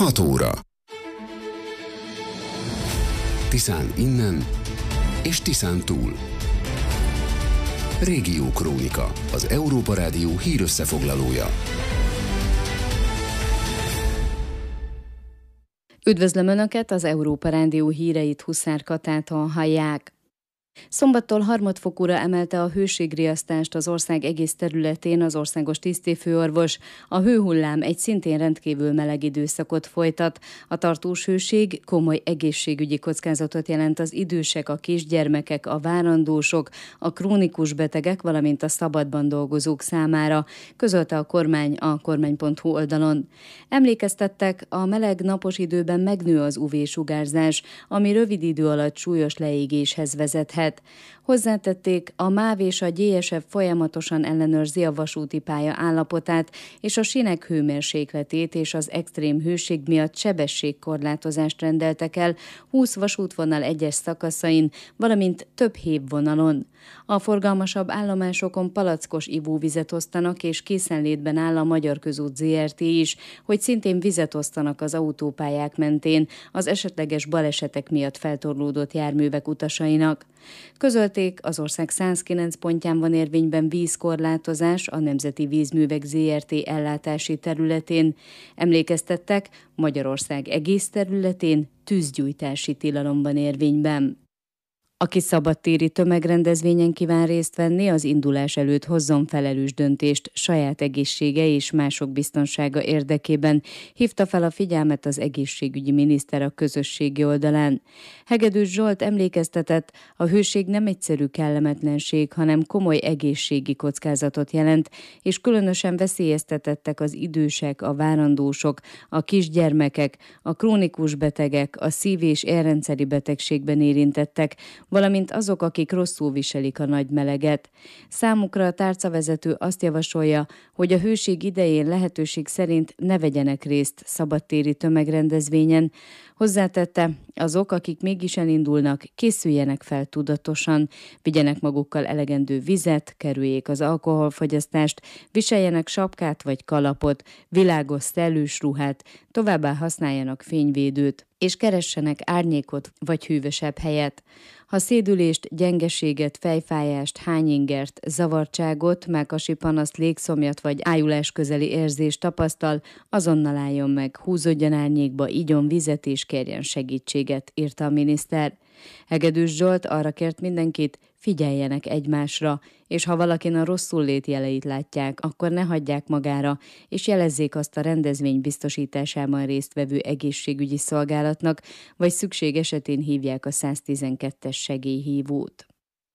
6 óra. Tiszán innen és Tiszán túl. Régiókrónika, az Európa Rádió hírösszefoglalója. Üdvözlöm Önöket, az Európa Rádió híreit Huszár Katától hallják. Szombattól harmadfokúra emelte a hőségriasztást az ország egész területén az országos tisztifőorvos. A hőhullám egy szintén rendkívül meleg időszakot folytat. A tartós hőség komoly egészségügyi kockázatot jelent az idősek, a kisgyermekek, a várandósok, a krónikus betegek, valamint a szabadban dolgozók számára, közölte a kormány a kormány.hu oldalon. Emlékeztettek, a meleg napos időben megnő az UV-sugárzás, ami rövid idő alatt súlyos leégéshez vezethet. Hozzátették, a MÁV és a GSF folyamatosan ellenőrzi a vasúti pálya állapotát és a sínek hőmérsékletét, és az extrém hőség miatt sebességkorlátozást rendeltek el 20 vasútvonal egyes szakaszain, valamint több hévvonalon. A forgalmasabb állomásokon palackos ivóvizet osztanak, és készenlétben áll a Magyar Közút Zrt. Is, hogy szintén vizet osztanak az autópályák mentén az esetleges balesetek miatt feltorlódott járművek utasainak. Közölték, az ország 109 pontján van érvényben vízkorlátozás a Nemzeti Vízművek Zrt. Ellátási területén. Emlékeztettek, Magyarország egész területén tűzgyújtási tilalom van érvényben. Aki szabadtéri tömegrendezvényen kíván részt venni, az indulás előtt hozzon felelős döntést saját egészsége és mások biztonsága érdekében, hívta fel a figyelmet az egészségügyi miniszter a közösségi oldalán. Hegedűs Zsolt emlékeztetett, a hőség nem egyszerű kellemetlenség, hanem komoly egészségi kockázatot jelent, és különösen veszélyeztetettek az idősek, a várandósok, a kisgyermekek, a krónikus betegek, a szív- és érrendszeri betegségben érintettek, valamint azok, akik rosszul viselik a nagy meleget. Számukra a tárcavezető azt javasolja, hogy a hőség idején lehetőség szerint ne vegyenek részt szabadtéri tömegrendezvényen. Hozzátette, azok, akik mégis elindulnak, készüljenek fel tudatosan, vigyenek magukkal elegendő vizet, kerüljék az alkoholfogyasztást, viseljenek sapkát vagy kalapot, világos szellős ruhát, továbbá használjanak fényvédőt, és keressenek árnyékot vagy hűvösebb helyet. Ha szédülést, gyengeséget, fejfájást, hányingert, zavartságot, mellkasi panaszt, légszomjat vagy ájulás közeli érzést tapasztal, azonnal álljon meg, húzódjon árnyékba, igyon vizet és kérjen segítséget, írta a miniszter. Hegedűs Zsolt arra kért mindenkit, figyeljenek egymásra, és ha valakin a rosszul-lét jeleit látják, akkor ne hagyják magára, és jelezzék azt a rendezvény biztosításában résztvevő egészségügyi szolgálatnak, vagy szükség esetén hívják a 112-es segélyhívót.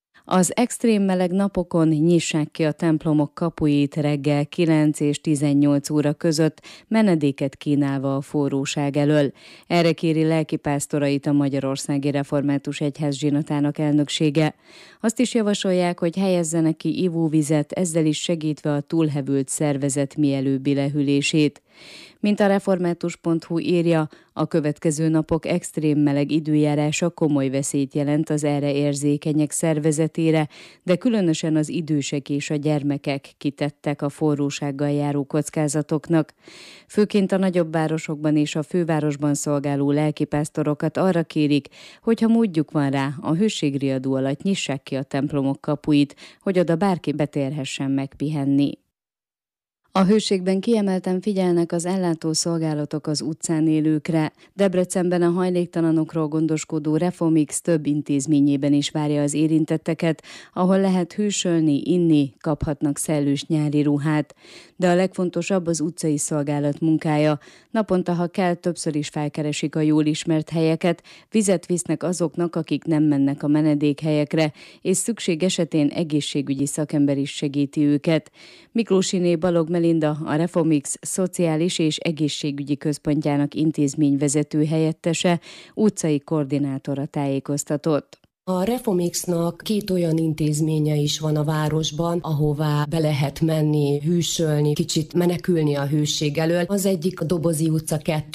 Az extrém meleg napokon nyissák ki a templomok kapuit reggel 9 és 18 óra között, menedéket kínálva a forróság elől. Erre kéri lelkipásztorait a Magyarországi Református Egyház zsinatának elnöksége. Azt is javasolják, hogy helyezzenek ki ivóvizet, ezzel is segítve a túlhevült szervezet mielőbbi lehűlését. Mint a református.hu írja, a következő napok extrém meleg időjárása komoly veszélyt jelent az erre érzékenyek szervezetére, de különösen az idősek és a gyermekek kitettek a forrósággal járó kockázatoknak. Főként a nagyobb városokban és a fővárosban szolgáló lelkipásztorokat arra kérik, hogy ha módjuk van rá, a hőségriadó alatt nyissák ki a templomok kapuit, hogy oda bárki betérhessen megpihenni. A hőségben kiemelten figyelnek az ellátószolgálatok az utcán élőkre. Debrecenben a hajléktalanokról gondoskodó Reformix több intézményében is várja az érintetteket, ahol lehet hűsölni, inni, kaphatnak szellős nyári ruhát. De a legfontosabb az utcai szolgálat munkája. Naponta, ha kell, többször is felkeresik a jól ismert helyeket, vizet visznek azoknak, akik nem mennek a menedékhelyekre, és szükség esetén egészségügyi szakember is segíti őket. Miklósiné Balog Melinda, a Reformix Szociális és Egészségügyi Központjának intézményvezető helyettese, utcai koordinátora tájékoztatott. A Reformixnak 2 olyan intézménye is van a városban, ahová be lehet menni, hűsölni, kicsit menekülni a hőség elől. Az egyik a Dobozi utca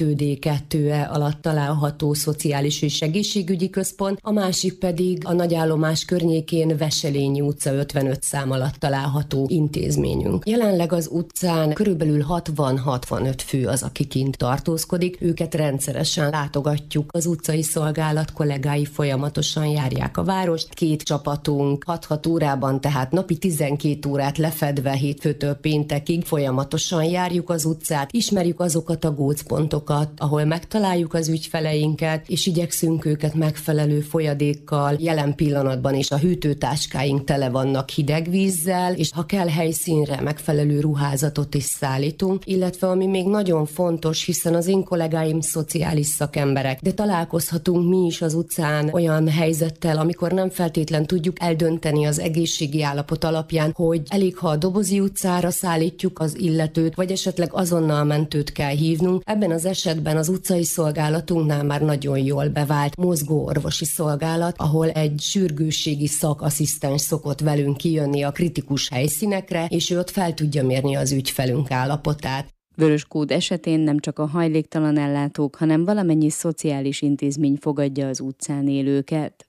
2D2-e alatt található szociális és egészségügyi központ, a másik pedig a nagyállomás környékén Veselényi utca 55 szám alatt található intézményünk. Jelenleg az utcán körülbelül 60-65 fő az, aki kint tartózkodik. Őket rendszeresen látogatjuk. Az utcai szolgálat kollégái folyamatosan járják a várost. 2 csapatunk 6-6 órában, tehát napi 12 órát lefedve hétfőtől péntekig folyamatosan járjuk az utcát, ismerjük azokat a gócpontokat, ahol megtaláljuk az ügyfeleinket, és igyekszünk őket megfelelő folyadékkal. Jelen pillanatban is a hűtőtáskáink tele vannak hideg vízzel, és ha kell helyszínre megfelelő ruházatot is szállítunk, illetve ami még nagyon fontos, hiszen az én kollégáim szociális szakemberek, de találkozhatunk mi is az utcán olyan helyzettel, amikor nem feltétlen tudjuk eldönteni az egészségi állapot alapján, hogy elég, ha a Dobozi utcára szállítjuk az illetőt, vagy esetleg azonnal mentőt kell hívnunk. Ebben az esetben az utcai szolgálatunknál már nagyon jól bevált mozgó orvosi szolgálat, ahol egy sürgősségi szakasszisztens szokott velünk kijönni a kritikus helyszínekre, és ő ott fel tudja mérni az ügyfelünk állapotát. Vörös kód esetén nem csak a hajléktalan ellátók, hanem valamennyi szociális intézmény fogadja az utcán élőket.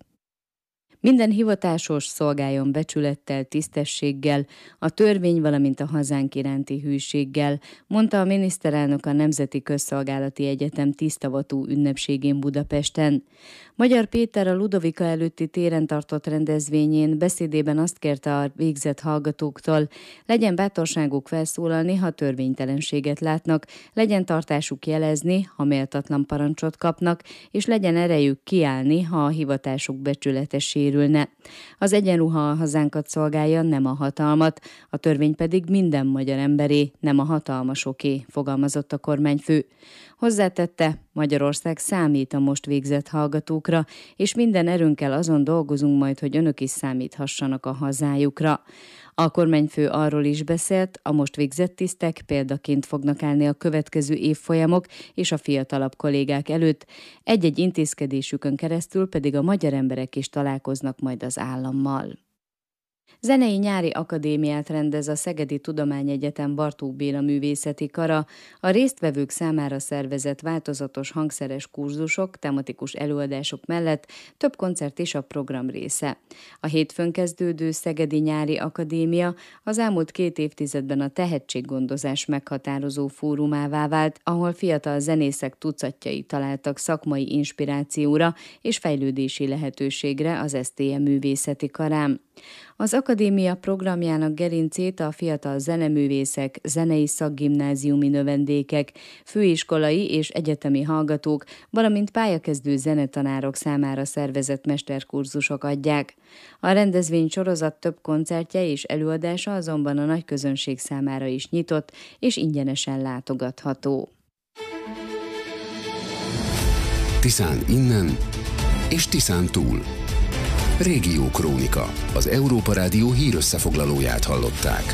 Minden hivatásos szolgáljon becsülettel, tisztességgel, a törvény, valamint a hazánk iránti hűséggel, mondta a miniszterelnök a Nemzeti Közszolgálati Egyetem tisztavatú ünnepségén Budapesten. Magyar Péter a Ludovika előtti téren tartott rendezvényén beszédében azt kérte a végzett hallgatóktól, legyen bátorságuk felszólalni, ha törvénytelenséget látnak, legyen tartásuk jelezni, ha méltatlan parancsot kapnak, és legyen erejük kiállni, ha a hivatásuk becsülete sérülne. Az egyenruha a hazánkat szolgálja, nem a hatalmat, a törvény pedig minden magyar emberé, nem a hatalmasoké, fogalmazott a kormányfő. Hozzátette, Magyarország számít a most végzett hallgatókra, és minden erőnkkel azon dolgozunk majd, hogy önök is számíthassanak a hazájukra. A kormányfő arról is beszélt, a most végzett tisztek példaként fognak állni a következő évfolyamok és a fiatalabb kollégák előtt, egy-egy intézkedésükön keresztül pedig a magyar emberek is találkoznak majd az állammal. Zenei nyári akadémiát rendez a Szegedi Tudományegyetem Bartók Béla Művészeti Kara, a résztvevők számára szervezett változatos hangszeres kurzusok, tematikus előadások mellett több koncert is a program része. A hétfőn kezdődő Szegedi Nyári Akadémia az elmúlt 2 évtizedben a tehetséggondozás meghatározó fórumává vált, ahol fiatal zenészek tucatjai találtak szakmai inspirációra és fejlődési lehetőségre az STM Művészeti Karán. Az akadémia programjának gerincét a fiatal zeneművészek, zenei szakgimnáziumi növendékek, főiskolai és egyetemi hallgatók, valamint pályakezdő zenetanárok számára szervezett mesterkurzusok adják. A rendezvény sorozat több koncertje és előadása azonban a nagy közönség számára is nyitott és ingyenesen látogatható. Tiszán innen és Tiszán túl. Régiókrónika, az Európa Rádió hírösszefoglalóját hallották.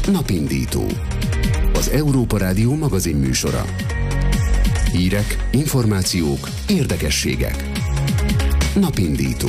Napindító. Az Európa Rádió magazinműsora. Hírek, információk, érdekességek. Napindító.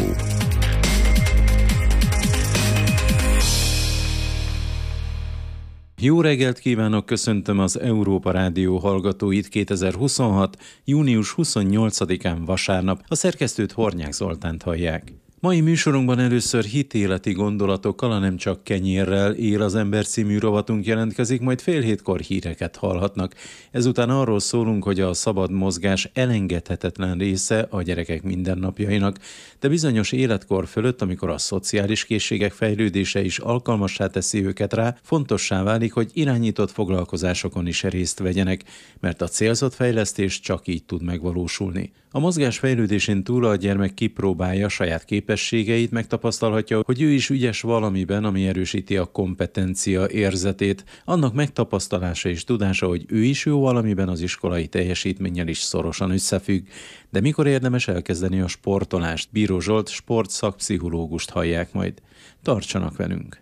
Jó reggelt kívánok, köszöntöm az Európa Rádió hallgatóit 2026. június 28-án vasárnap. A szerkesztőt Hornyák Zoltánt hallják. Mai műsorunkban először hitéleti gondolatokkal, a Nem csak kenyérrel él az ember című rovatunk jelentkezik, majd fél hétkor híreket hallhatnak. Ezután arról szólunk, hogy a szabad mozgás elengedhetetlen része a gyerekek mindennapjainak, de bizonyos életkor fölött, amikor a szociális készségek fejlődése is alkalmassá teszi őket rá, fontossá válik, hogy irányított foglalkozásokon is részt vegyenek, mert a célzott fejlesztés csak így tud megvalósulni. A mozgás fejlődésén túl a gyermek kipróbálja saját képességeit, megtapasztalhatja, hogy ő is ügyes valamiben, ami erősíti a kompetencia érzetét. Annak megtapasztalása és tudása, hogy ő is jó valamiben, az iskolai teljesítménnyel is szorosan összefügg. De mikor érdemes elkezdeni a sportolást? Bíró Zsolt sportszakpszichológust hallják majd. Tartsanak velünk!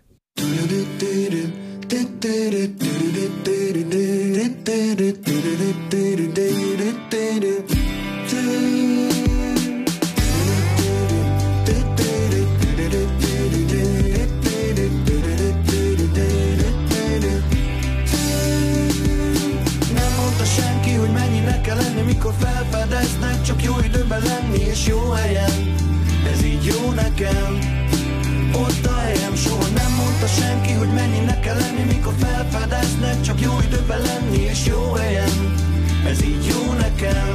Mikor felfedeznek, csak jó időben lenni és jó helyen. Ez így jó nekem, ott a helyem. Soha nem mondta senki, hogy mennyinek kell lenni. Mikor felfedeznek, csak jó időben lenni és jó helyen. Ez így jó nekem.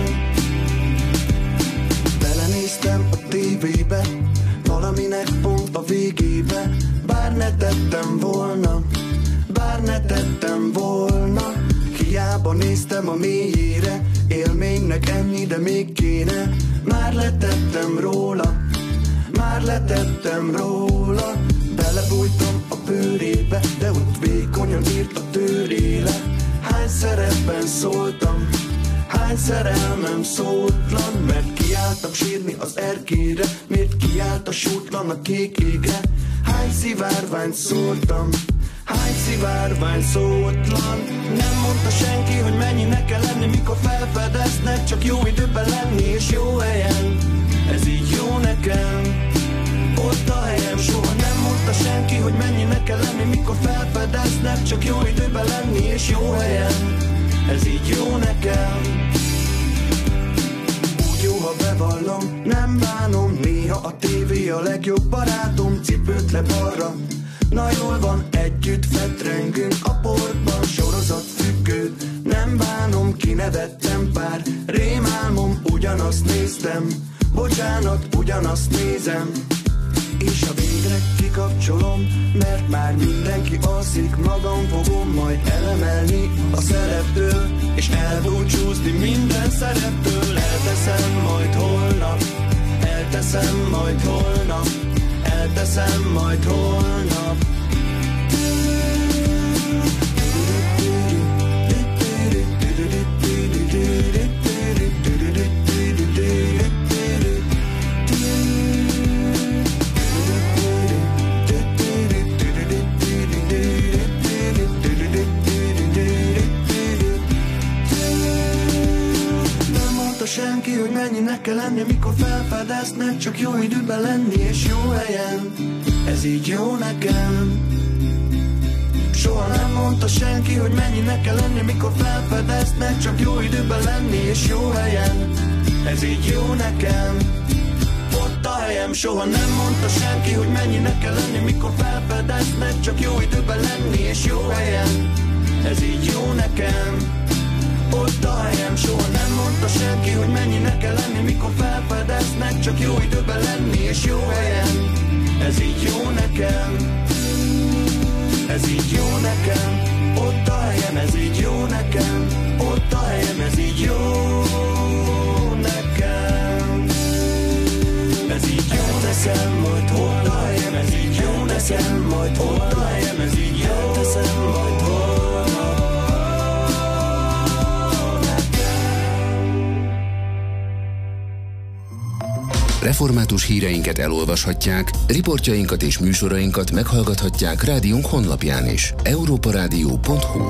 Belenéztem a tévébe, valaminek pont a végébe. Bár ne tettem volna, hiába néztem a mélyére. Élménynek enni, de még kéne. Már letettem róla. Belebújtam a bőrébe, de ott vékonyan írt a tőréle. Hány szerepben szóltam, hány szerelmem szótlan. Mert kiálltam sírni az erkére, miért kiállt a sútlan a kék égre. Hány szivárványt szóltam, hány szivárvány szótlan. Nem mondta senki, hogy mennyinek kell lenni. Mikor felfedeznek, csak jó időben lenni és jó helyen. Ez így jó nekem, ott a helyem. Soha nem mondta senki, hogy mennyinek kell lenni. Mikor felfedeznek, csak jó időben lenni és jó helyen. Ez így jó nekem. Úgy jó, ha bevallom, nem bánom. Néha a tévé a legjobb barátom. Cipőt le balra, na jól van, együtt fetrengünk a portban, sorozatfüggő. Nem bánom, kinevettem pár rémálmom, ugyanazt néztem. Bocsánat, ugyanazt nézem. És ha végre kikapcsolom, mert már mindenki alszik, magam fogom majd elemelni a szereptől, és elbúcsúzni minden szereptől. Elteszem majd holnap, elteszem majd holnap, elteszem majd holnap. Senki, hogy mennyinek kell lenni, mikor felfedeznek, csak jó időben lenni és jó helyen. Ez így jó nekem. Soha nem mondta senki, hogy mennyinek kell lenni, mikor felfedeznek, csak jó időben lenni és jó helyen. Ez így jó nekem, ott a helyem. Soha nem mondta senki, hogy mennyinek kell lenni, mikor felfedeznek, csak jó időben lenni és jó helyen. Ez így jó nekem, ott a helyem. Soha nem mondta senki, hogy mennyinek kell lenni, mikor felfedeznek, csak jó időben lenni és jó helyen. Ez így jó nekem, ez így jó nekem, ott a helyem. Ez így jó nekem, ott a helyem. Ez így jó nekem, ez így jó nekem, majd ott a helyem. Ez így jó nekem, majd ott a helyem. Ez így jó teszem, majd holnap. Református híreinket elolvashatják, riportjainkat és műsorainkat meghallgathatják rádiónk honlapján is. europaradio.hu.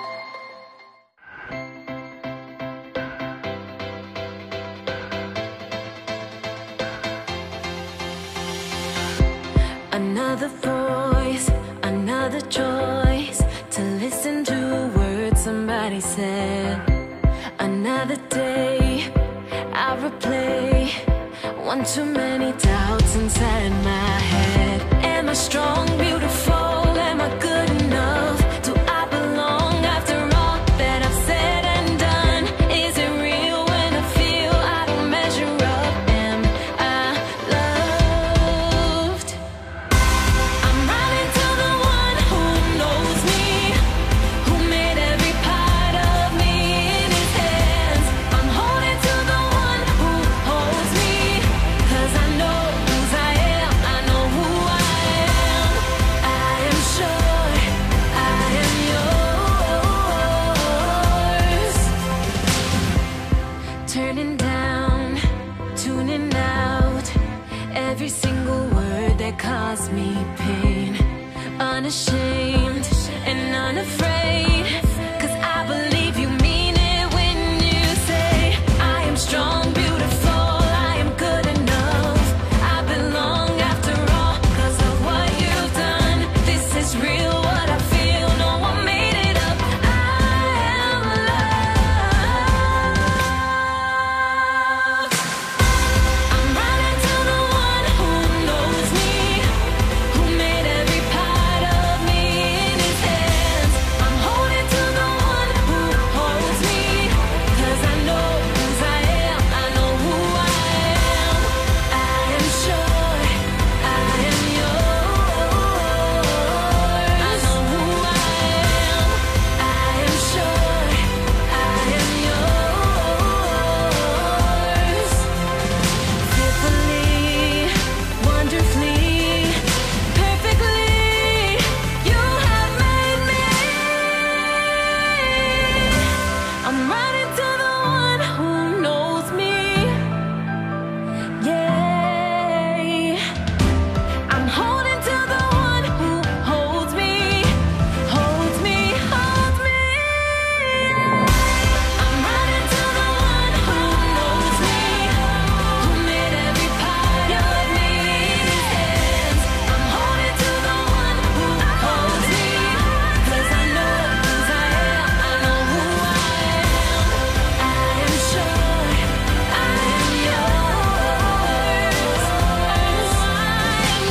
Another voice, another choice to listen to words somebody said. Another day I replay one too many doubts inside my head. Am I strong, beautiful? Am I good enough? Do I belong after all that I've said and done? Is it real when I feel I don't measure up? Am I loved? I'm running to the one who knows me, who made every part of me in his hands. I'm holding to the one who holds me, 'cause I know whose I am, I know who I am. I am sure I am yours. Turning down, tuning out every single word that caused me pain. Unashamed and unafraid, 'cause I believe you mean it when you say I am strong, beautiful, I am good enough. I belong after all 'cause of what you've done. This is real, what I feel, no one made it up. I am loved. I'm running to the one who knows me, who made every part of me in his hands. I'm holding to the one who holds me, 'cause I know whose I am, I know who I am. I am sure I am yours. I know who I am. I am sure I am yours. Fearfully, wonderfully, perfectly, you have made me. I'm running to the one who knows me. Yeah. I'm holding to the one who holds me, holds me, holds me. I'm running to the one who knows me, who made every part of me in his hands. I'm holding to the one who holds me, 'cause I know whose I am, I know who I am. I am sure I am yours. I am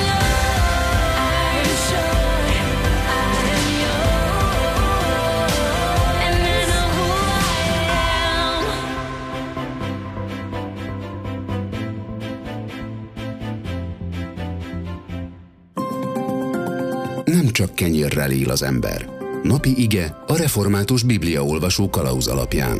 sure I am yours. And I know who I am. Nem csak kenyérrel él az ember. Napi ige a református bibliaolvasó kalauz alapján.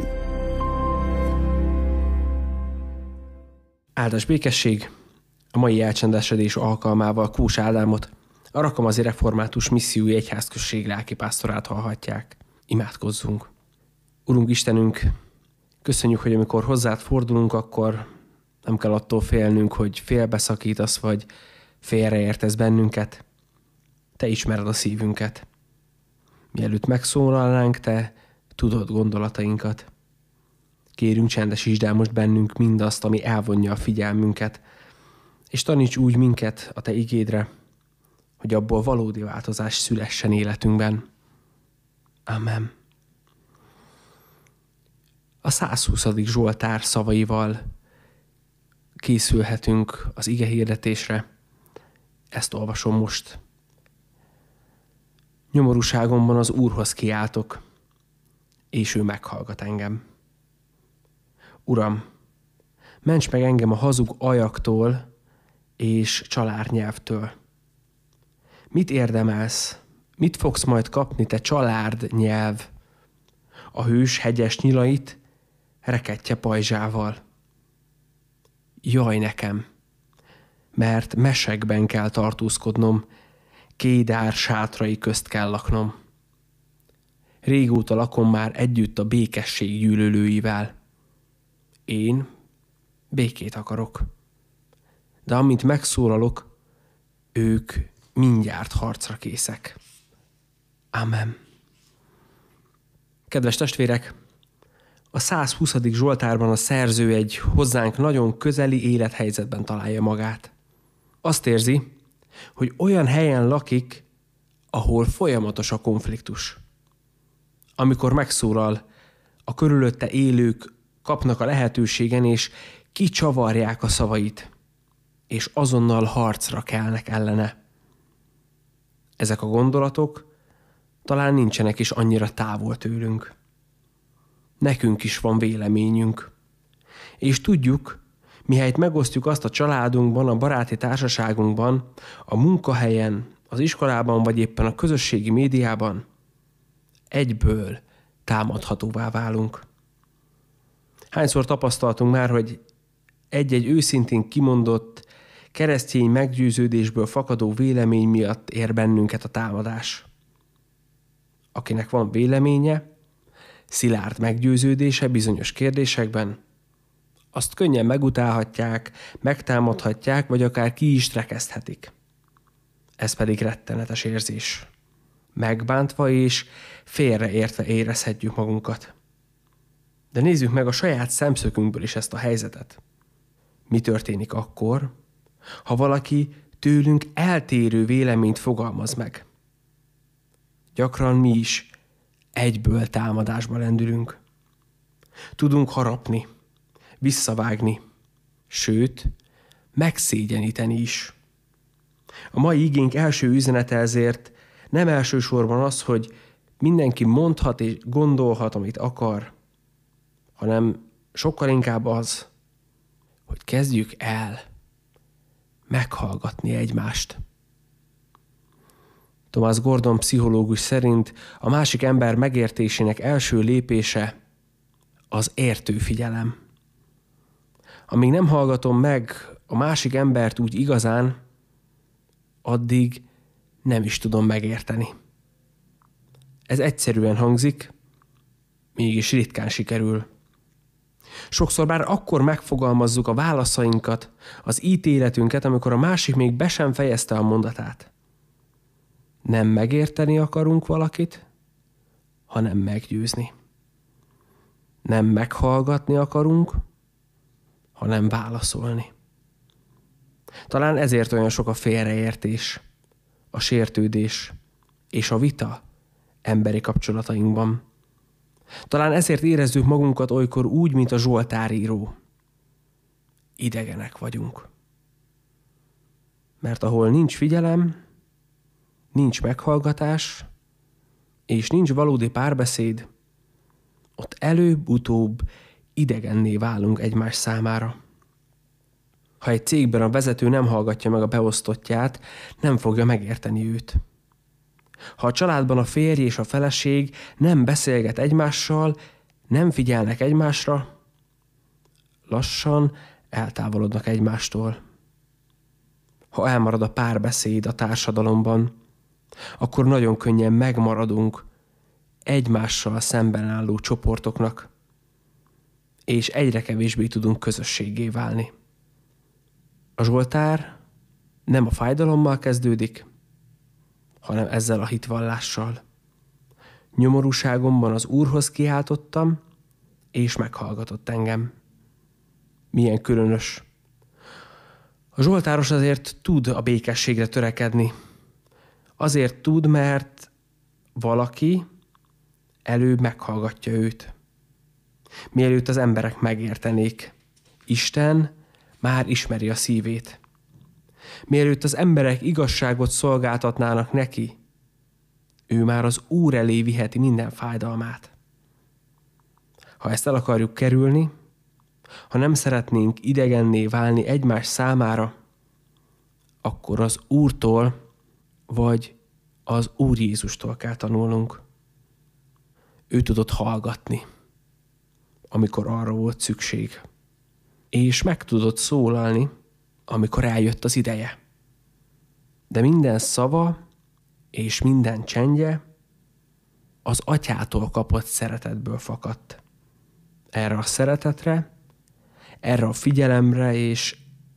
Áldás békesség! A mai elcsendesedés alkalmával Kós Ádámot, a Rakamazi Református Missziói Egyházközség lelkipásztorát hallhatják. Imádkozzunk! Urunk Istenünk, köszönjük, hogy amikor hozzád fordulunk, akkor nem kell attól félnünk, hogy félbeszakítasz, vagy félreértesz bennünket. Te ismered a szívünket. Mielőtt megszólalnánk, te tudod gondolatainkat. Kérünk, csendesítsd el most bennünk mindazt, ami elvonja a figyelmünket, és taníts úgy minket a te igédre, hogy abból valódi változás szülessen életünkben. Amen. A 120. Zsoltár szavaival készülhetünk az ige hirdetésre. Ezt olvasom most. Nyomorúságomban az Úrhoz kiáltok, és ő meghallgat engem. Uram, ments meg engem a hazug ajaktól és csalárnyelvtől. Mit érdemelsz? Mit fogsz majd kapni, te csalárd nyelv? A hős hegyes nyilait rekettye pajzsával. Jaj nekem, mert mesekben kell tartózkodnom, Kédár sátrai közt kell laknom. Régóta lakom már együtt a békesség gyűlölőivel. Én békét akarok. de amint megszólalok, ők mindjárt harcra készek. Amen. Kedves testvérek, a 120. Zsoltárban a szerző egy hozzánk nagyon közeli élethelyzetben találja magát. Azt érzi, hogy olyan helyen lakik, ahol folyamatos a konfliktus. Amikor megszólal, a körülötte élők kapnak a lehetőségen, és kicsavarják a szavait, és azonnal harcra kelnek ellene. Ezek a gondolatok talán nincsenek is annyira távol tőlünk. Nekünk is van véleményünk. És tudjuk, mihelyt megosztjuk azt a családunkban, a baráti társaságunkban, a munkahelyen, az iskolában, vagy éppen a közösségi médiában, egyből támadhatóvá válunk. Hányszor tapasztaltunk már, hogy egy-egy őszintén kimondott, keresztény meggyőződésből fakadó vélemény miatt ér bennünket a támadás. Akinek van véleménye, szilárd meggyőződése bizonyos kérdésekben, azt könnyen megutálhatják, megtámadhatják, vagy akár ki is rekeszthetik. Ez pedig rettenetes érzés. Megbántva és félreértve érezhetjük magunkat. De nézzük meg a saját szemszögünkből is ezt a helyzetet. Mi történik akkor, ha valaki tőlünk eltérő véleményt fogalmaz meg? Gyakran mi is egyből támadásba lendülünk. Tudunk harapni, visszavágni, sőt, megszégyeníteni is. A mai igénk első üzenete ezért nem elsősorban az, hogy mindenki mondhat és gondolhat, amit akar, hanem sokkal inkább az, hogy kezdjük el meghallgatni egymást. Thomas Gordon pszichológus szerint a másik ember megértésének első lépése az értő figyelem. Amíg nem hallgatom meg a másik embert úgy igazán, addig nem is tudom megérteni. Ez egyszerűen hangzik, mégis ritkán sikerül. Sokszor bár akkor megfogalmazzuk a válaszainkat, az ítéletünket, amikor a másik még be sem fejezte a mondatát. Nem megérteni akarunk valakit, hanem meggyőzni. Nem meghallgatni akarunk, hanem válaszolni. Talán ezért olyan sok a félreértés, a sértődés és a vita emberi kapcsolatainkban. Talán ezért érezzük magunkat olykor úgy, mint a zsoltáríró. Idegenek vagyunk. Mert ahol nincs figyelem, nincs meghallgatás, és nincs valódi párbeszéd, ott előbb-utóbb idegenné válunk egymás számára. Ha egy cégben a vezető nem hallgatja meg a beosztottját, nem fogja megérteni őt. Ha a családban a férj és a feleség nem beszélget egymással, nem figyelnek egymásra, lassan eltávolodnak egymástól. Ha elmarad a párbeszéd a társadalomban, akkor nagyon könnyen megmaradunk egymással szemben álló csoportoknak, és egyre kevésbé tudunk közösséggé válni. A zsoltár nem a fájdalommal kezdődik, hanem ezzel a hitvallással. Nyomorúságomban az Úrhoz kiáltottam, és meghallgatott engem. Milyen különös. A zsoltáros azért tud a békességre törekedni. Azért tud, mert valaki előbb meghallgatja őt. Mielőtt az emberek megértenék, Isten már ismeri a szívét. Mielőtt az emberek igazságot szolgáltatnának neki, ő már az Úr elé viheti minden fájdalmát. Ha ezt el akarjuk kerülni, ha nem szeretnénk idegenné válni egymás számára, akkor az Úrtól vagy az Úr Jézustól kell tanulnunk. Ő tudott hallgatni, amikor arra volt szükség, és meg tudott szólalni, amikor eljött az ideje. De minden szava és minden csendje az Atyától kapott szeretetből fakadt. Erre a szeretetre, erre a figyelemre és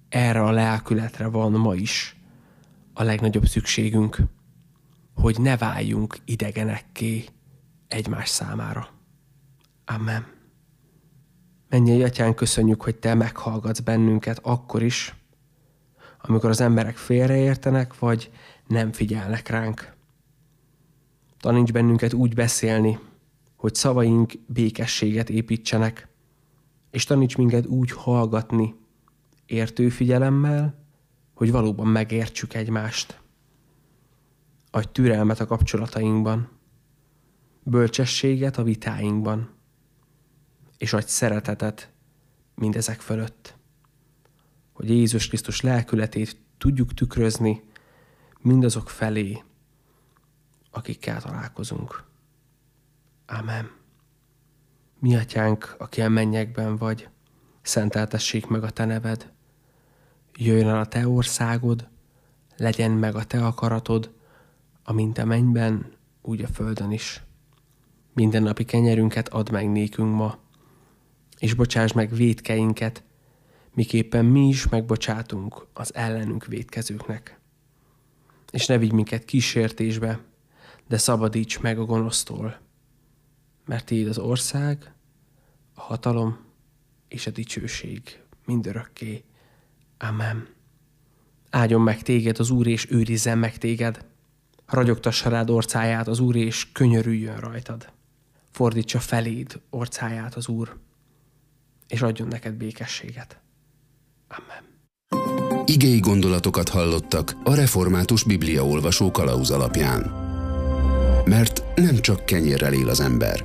erre a lelkületre van ma is a legnagyobb szükségünk, hogy ne váljunk idegenekké egymás számára. Amen. Mennyei Atyánk, köszönjük, hogy Te meghallgatsz bennünket akkor is, amikor az emberek félreértenek, vagy nem figyelnek ránk. Taníts bennünket úgy beszélni, hogy szavaink békességet építsenek, és taníts minket úgy hallgatni, értő figyelemmel, hogy valóban megértsük egymást. Adj türelmet a kapcsolatainkban, bölcsességet a vitáinkban, és adj szeretetet mindezek fölött, hogy Jézus Krisztus lelkületét tudjuk tükrözni mindazok felé, akikkel találkozunk. Ámen. Mi Atyánk, aki a mennyekben vagy, szenteltessék meg a Te neved. Jöjjön el a Te országod, legyen meg a Te akaratod, amint a mennyben, úgy a földön is. Mindennapi kenyerünket add meg nékünk ma, és bocsáss meg vétkeinket, miképpen mi is megbocsátunk az ellenünk vétkezőknek. És ne vigy minket kísértésbe, de szabadíts meg a gonosztól, mert Tiéd az ország, a hatalom és a dicsőség mindörökké. Amen. Áldjon meg téged az Úr, és őrizzen meg téged. Ragyogtassa rád orcáját az Úr, és könyörüljön rajtad. Fordítsa feléd orcáját az Úr, és adjon neked békességet. Amen. Igei gondolatokat hallottak a Református Bibliaolvasó kalauz alapján. Mert nem csak kenyérrel él az ember.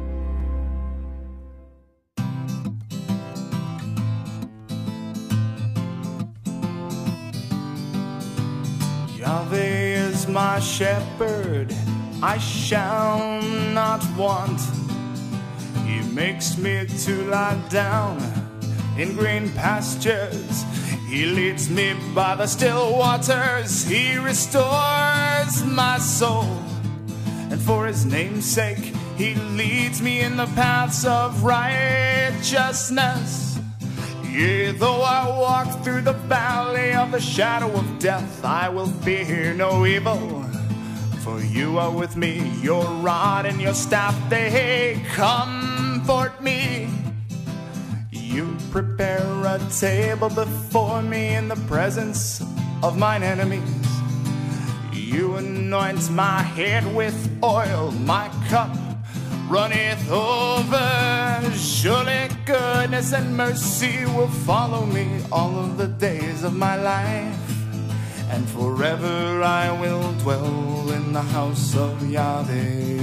Yahweh is my shepherd, I shall not want. He makes me to lie down in green pastures. He leads me by the still waters. He restores my soul. And for His name's sake, He leads me in the paths of righteousness. Yea, though I walk through the valley of the shadow of death, I will fear no evil. For You are with me, Your rod and Your staff, they comfort me. You prepare a table before me in the presence of mine enemies. You anoint my head with oil, my cup runneth over. Surely goodness and mercy will follow me all of the days of my life, and forever I will dwell in the house of Yahweh.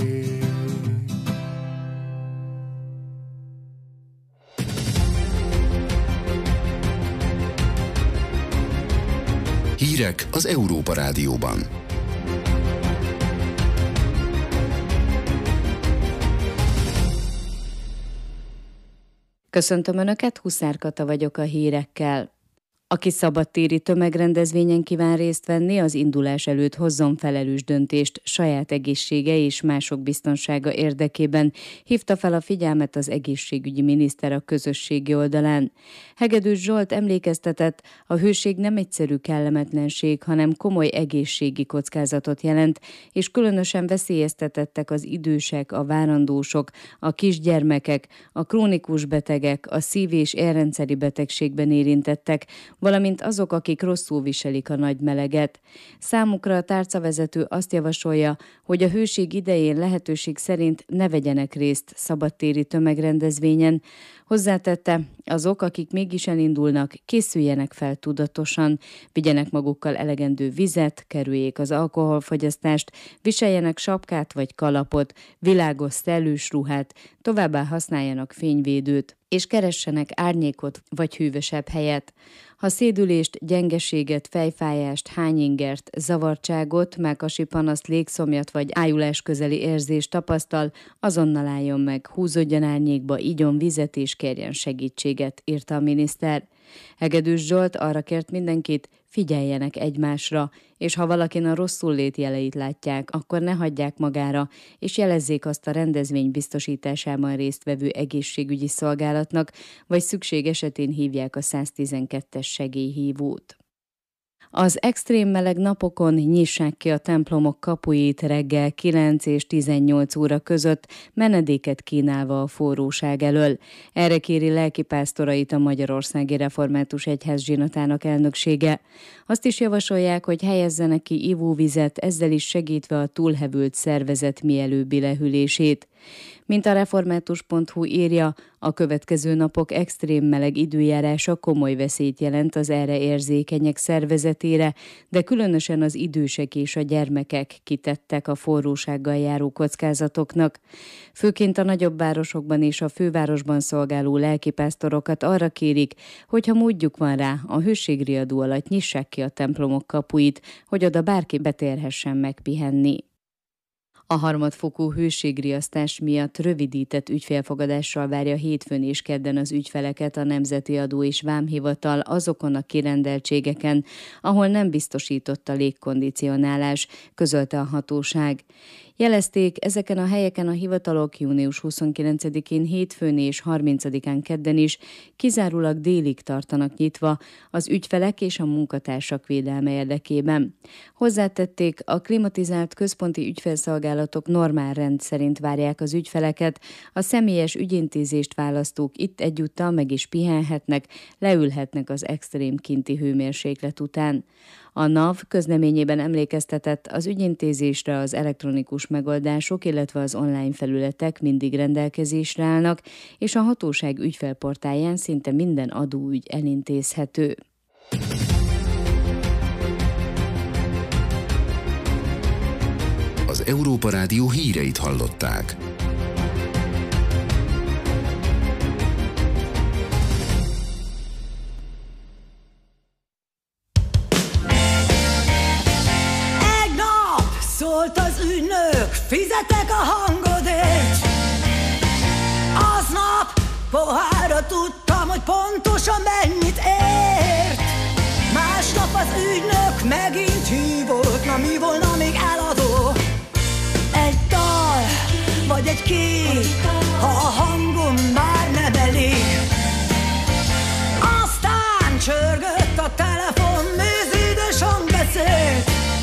Hírek az Európa Rádióban. Köszöntöm Önöket, Huszár Kata vagyok a hírekkel. Aki szabadtéri tömegrendezvényen kíván részt venni, az indulás előtt hozzon felelős döntést saját egészsége és mások biztonsága érdekében, hívta fel a figyelmet az egészségügyi miniszter a közösségi oldalán. Hegedűs Zsolt emlékeztetett, a hőség nem egyszerű kellemetlenség, hanem komoly egészségi kockázatot jelent, és különösen veszélyeztetettek az idősek, a várandósok, a kisgyermekek, a krónikus betegek, a szív- és érrendszeri betegségben érintettek, valamint azok, akik rosszul viselik a nagy meleget. Számukra a tárcavezető azt javasolja, hogy a hőség idején lehetőség szerint ne vegyenek részt szabadtéri tömegrendezvényen. Hozzátette, azok, akik mégis elindulnak, készüljenek fel tudatosan, vigyenek magukkal elegendő vizet, kerüljék az alkoholfogyasztást, viseljenek sapkát vagy kalapot, világos szellős ruhát, továbbá használjanak fényvédőt, és keressenek árnyékot vagy hűvösebb helyet. Ha szédülést, gyengeséget, fejfájást, hányingert, zavartságot, mellkasi panaszt, légszomjat vagy ájulás közeli érzést tapasztal, azonnal álljon meg, húzódjon árnyékba, igyon vizet és kérjen segítséget, írta a miniszter. Hegedűs Zsolt arra kért mindenkit, figyeljenek egymásra, és ha valakin a rosszul-lét jeleit látják, akkor ne hagyják magára, és jelezzék azt a rendezvény biztosításában résztvevő egészségügyi szolgálatnak, vagy szükség esetén hívják a 112-es segélyhívót. Az extrém meleg napokon nyissák ki a templomok kapuit reggel 9 és 18 óra között, menedéket kínálva a forróság elől. Erre kéri lelkipásztorait a Magyarországi Református Egyház zsinatának elnöksége. Azt is javasolják, hogy helyezzenek ki ivóvizet, ezzel is segítve a túlhevült szervezet mielőbbi lehűlését. Mint a református.hu írja, a következő napok extrém meleg időjárása komoly veszélyt jelent az erre érzékenyek szervezetére, de különösen az idősek és a gyermekek kitettek a forrósággal járó kockázatoknak. Főként a nagyobb városokban és a fővárosban szolgáló lelkipásztorokat arra kérik, hogyha módjuk van rá, a hőségriadó alatt nyissák ki a templomok kapuit, hogy oda bárki betérhessen megpihenni. A harmadfokú hőségriasztás miatt rövidített ügyfélfogadással várja hétfőn és kedden az ügyfeleket a Nemzeti Adó és Vámhivatal azokon a kirendeltségeken, ahol nem biztosított a légkondicionálás, közölte a hatóság. Jelezték, ezeken a helyeken a hivatalok június 29-én hétfőn és 30-án kedden is kizárólag délig tartanak nyitva az ügyfelek és a munkatársak védelme érdekében. Hozzátették, a klimatizált központi ügyfélszolgálatok normál rend szerint várják az ügyfeleket, a személyes ügyintézést választók itt egyúttal meg is pihenhetnek, leülhetnek az extrém kinti hőmérséklet után. A NAV közleményében emlékeztetett, az ügyintézésre az elektronikus megoldások, illetve az online felületek mindig rendelkezésre állnak, és a hatóság ügyfelportáján szinte minden adóügy elintézhető. Az Európa Rádió híreit hallották. Szólt az ügynök, fizetek a hangodért. Aznap pohárra tudtam, hogy pontosan mennyit ért. Másnap az ügynök megint hívott, na mi volna még eladó? Egy dal, vagy egy kép, ha a hangom már nem elég. Aztán csörgött a telefon, műződös hang beszélt.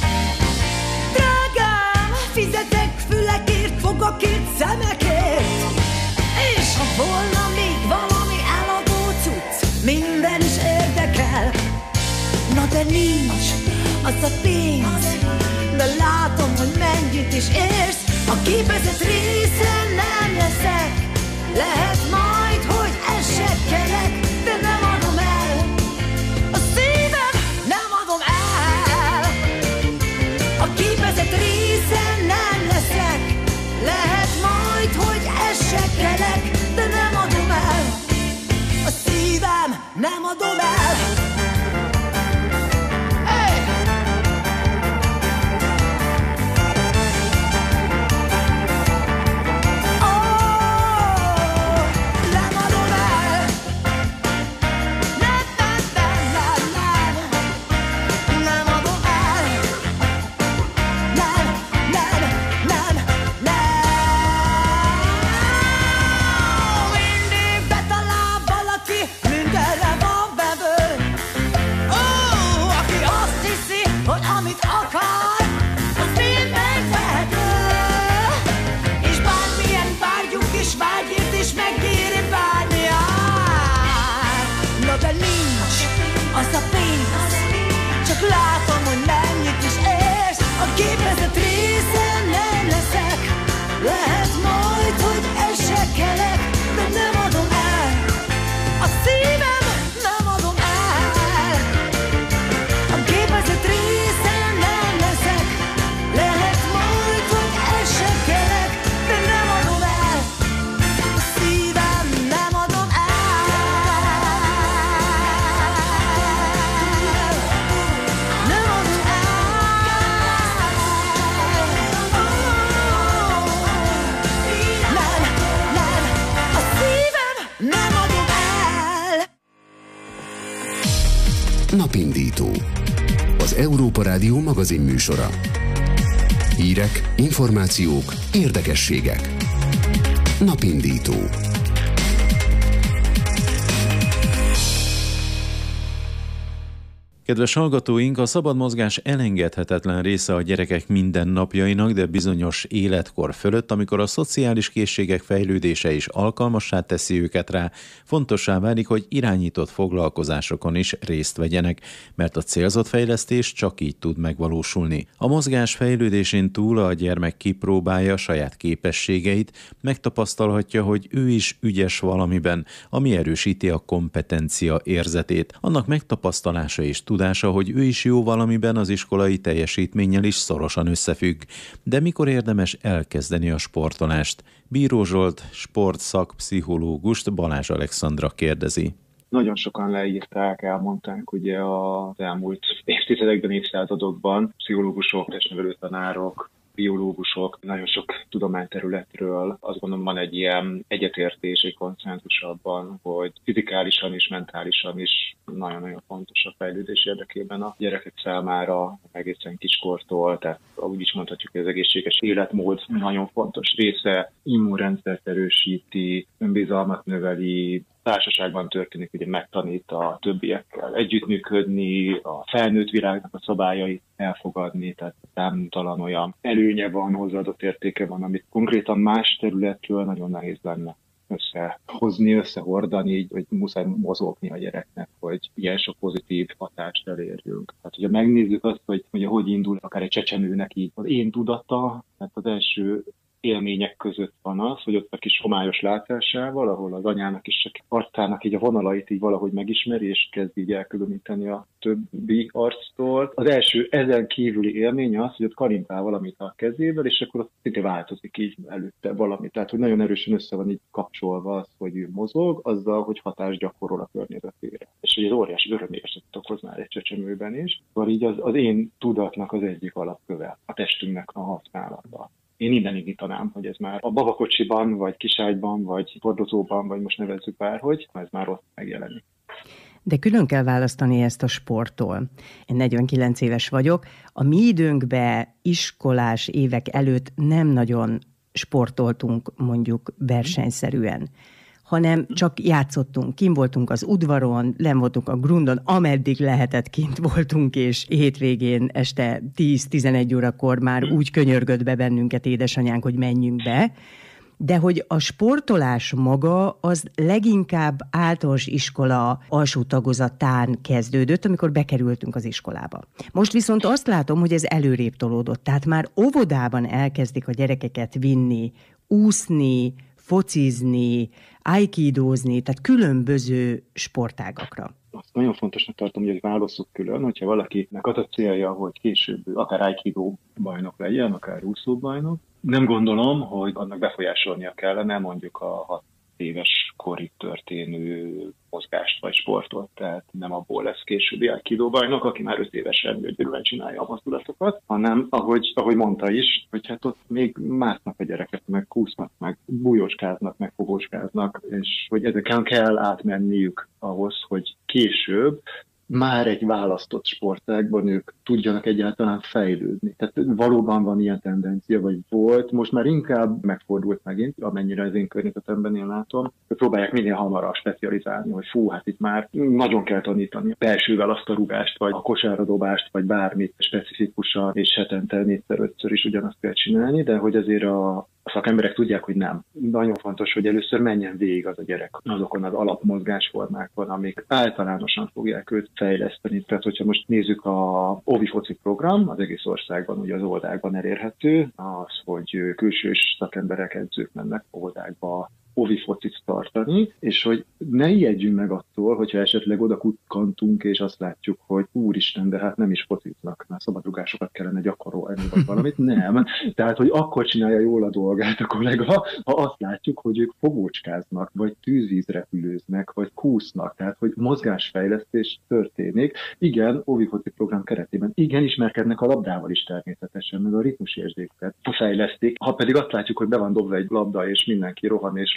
Fizetek fülekért, fogakért, szemekért. És ha volna még valami eladó cucc, minden is érdekel. Na de nincs az a pénz, de látom, hogy mennyit is érsz. A képezett részen nem leszek, lehet majd, hogy esekkelek, de nem adom el. A szívem nem adom el. A képezett részen lehet majd, hogy esekkelek, de nem adom el. A szívem nem adom el. Hey! Oh, nem adom el. Nem, nem, nem, nem, nem. Nem adom el. Nem, nem, nem, nem. Mindig betalál valaki, mindenre van vevő. Napindító. Az Európa Rádió magazin műsora. Hírek, információk, érdekességek. Napindító. Kedves hallgatóink, a szabad mozgás elengedhetetlen része a gyerekek mindennapjainak, de bizonyos életkor fölött, amikor a szociális készségek fejlődése is alkalmassá teszi őket rá, fontossá válik, hogy irányított foglalkozásokon is részt vegyenek, mert a célzott fejlesztés csak így tud megvalósulni. A mozgás fejlődésén túl a gyermek kipróbálja saját képességeit, megtapasztalhatja, hogy ő is ügyes valamiben, ami erősíti a kompetencia érzetét. Annak megtapasztalása és tudása, hogy ő is jó valamiben, az iskolai teljesítménnyel is szorosan összefügg. De mikor érdemes elkezdeni a sportolást? Bíró Zsolt, sportszakpszichológust Balázs Alexandra kérdezi. Nagyon sokan leírták, elmondták ugye az elmúlt évtizedekben, évszázadokban, pszichológusok, testnevelő tanárok, biológusok, nagyon sok tudományterületről azt gondolom van egy ilyen egyetértés, egy konszenzus abban, hogy fizikálisan és mentálisan is nagyon-nagyon fontos a fejlődés érdekében a gyerekek számára egészen kiskortól, tehát úgy is mondhatjuk, hogy az egészséges életmód nagyon fontos része, immunrendszert erősíti, önbizalmat növeli, társaságban történik, ugye megtanít a többiekkel együttműködni, a felnőtt világnak a szabályait elfogadni, tehát számtalan olyan előnye van, hozzáadott értéke van, amit konkrétan más területről nagyon nehéz lenne összehozni, összehordani, hogy muszáj mozogni a gyereknek, hogy ilyen sok pozitív hatást elérjünk. Tehát, hogyha megnézzük azt, hogy indul akár egy csecsemőnek így az én tudata, tehát az első élmények között van az, hogy ott a kis homályos látásával, ahol az anyának is csak arcának így a vonalait így valahogy megismeri, és kezd így elkülöníteni a többi arctól. Az első ezen kívüli élmény az, hogy ott kalimpál valamit a kezével, és akkor ott szintén változik így előtte valami. Tehát, hogy nagyon erősen össze van így kapcsolva az, hogy ő mozog, azzal, hogy hatást gyakorol a környezetére. És hogy ez óriási örömérzetet okoz már egy csecsemőben is. Szóval így az én tudatnak az egyik alapköve, a testünknek a használata. Én innen indítanám, hogy ez már a babakocsiban, vagy kiságyban, vagy hordozóban, vagy most nevezzük bárhogy, ez már ott megjelenik. De külön kell választani ezt a sporttól. Én 49 éves vagyok. A mi időnkben iskolás évek előtt nem nagyon sportoltunk mondjuk versenyszerűen, hanem csak játszottunk, kint voltunk az udvaron, len voltunk a grundon, ameddig lehetett kint voltunk, és hétvégén este 10-11 órakor már úgy könyörgött be bennünket édesanyánk, hogy menjünk be, de hogy a sportolás maga az leginkább általános iskola alsó tagozatán kezdődött, amikor bekerültünk az iskolába. Most viszont azt látom, hogy ez előrébb tolódott, tehát már óvodában elkezdik a gyerekeket vinni, úszni, focizni, aikidózni, tehát különböző sportágakra. Azt nagyon fontosnak tartom, hogy válasszuk külön, hogyha valakinek az a célja, hogy később akár aikidó bajnok legyen, akár úszó bajnok. Nem gondolom, hogy annak befolyásolnia kellene mondjuk a 6 éves korig történő mozgást vagy sportot, tehát nem abból lesz későbbi aikidó bajnok, aki már 5 évesen gyönyörűen csinálja a mozdulatokat, hanem ahogy mondta is, hogy hát ott még másznak a gyerekek, meg kúsznak, meg bújóskáznak, meg fogóskáznak, és hogy ezeken kell átmenniük ahhoz, hogy később már egy választott sportágban ők tudjanak egyáltalán fejlődni. Tehát valóban van ilyen tendencia, vagy volt, most már inkább megfordult megint, amennyire az én környezetemben én látom, hogy próbálják minél hamarabb specializálni, hogy hát itt már nagyon kell tanítani belsővel azt a rúgást, vagy a kosáradobást, vagy bármit specifikusan, és hetente 4-5-ször is ugyanazt kell csinálni, de hogy azért a szakemberek tudják, hogy nem. Nagyon fontos, hogy először menjen végig az a gyerek azokon az alapmozgásformákon, amik általánosan fogják őt fejleszteni. Tehát, hogyha most nézzük a Ovi foci program, az egész országban, ugye az óvodákban elérhető, az, hogy külsős szakemberek, edzők mennek óvodákba Ovi focit tartani, és hogy ne ijedjünk meg attól, hogyha esetleg oda kukkantunk, és azt látjuk, hogy úristen, de hát nem is fociznak, már szabadrugásokat kellene gyakorolni, vagy valamit. Nem. Tehát, hogy akkor csinálja jól a dolgát a kollega, ha azt látjuk, hogy ők fogócskáznak, vagy tűzvízrepülőznek, vagy kúsznak, tehát, hogy mozgásfejlesztés történik. Igen, Ovi foci program keretében, igen, ismerkednek a labdával is természetesen, meg a ritmusérzéket fejlesztik. Ha pedig azt látjuk, hogy be van dobva egy labda, és mindenki rohan és